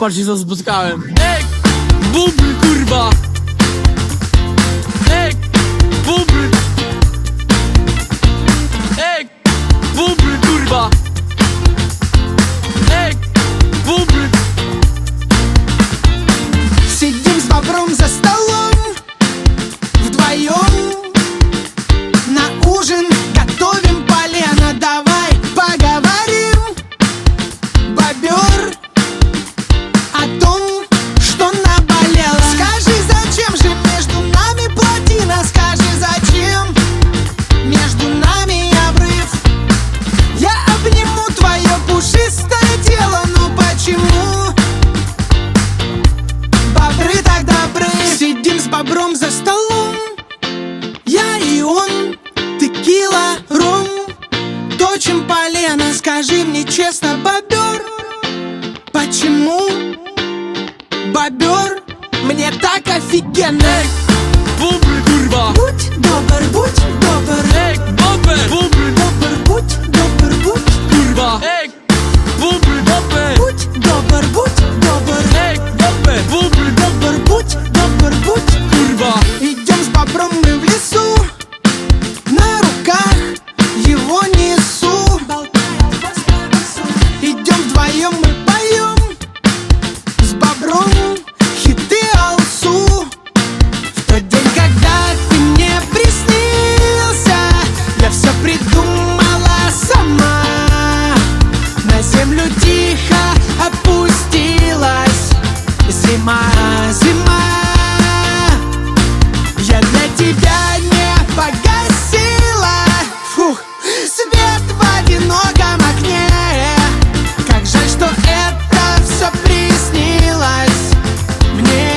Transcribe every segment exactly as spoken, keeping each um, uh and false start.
Patrzcie co spotkałem. Ej, bubr kurwa. Ej, bubr. Ej, bubr kurwa. Ej, bubr. Сидим с бобром за столом вдвоем, на ужин готовим полено. Давай поговорим, бобер, о том, что наболело. Скажи, зачем же между нами плотина? Скажи, зачем между нами обрыв? Я обниму твое пушистое тело, но почему бобры так добры? Сидим с бобром за столом, я и он, текила, ром, точим полено. Скажи мне честно, бобер, почему бобер мне так офигенно? Ej, bubr kurwa. Будь добр, будь добр, Ej, bobber. Bubr добр, будь добр, будь, kurwa. Ej, bubr bobber. будь добр, будь добр, Ej, bobber. Bubr добр, будь добр, будь. kurwa. Идем с бобром мы в лесу, на руках его несу. Идем вдвоем мы поем с бобром хиты алсу. В тот день, когда ты мне приснился, я все придумала сама. На землю тихо опустилась зима, зима. Я для тебя не погасила, фух, свет в одиноком окне. Как жаль, что это все приснилось мне,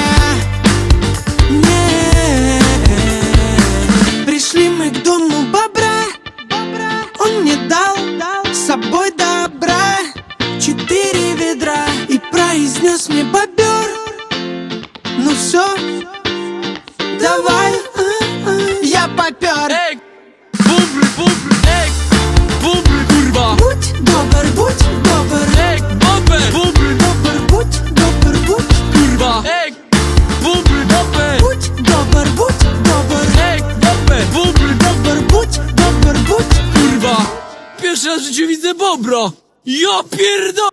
мне. Пришли мы к дому бобра, он мне дал с собой добра четыре ведра и произнес мне: бобер, ну все, давай, а, а. Я попер. Ej, bubr, bubr. Ej, bubr kurwa. Будь добр, будь добр, Ej, bobber. Bubr добр, будь добр, будь, kurwa. Ej, bubr bobber. будь добр, будь добр, Ej, bobber. Bubr добр, будь добр, будь. kurwa. Pierwszy raz w życiu widzę bobra. Ja pierdolę.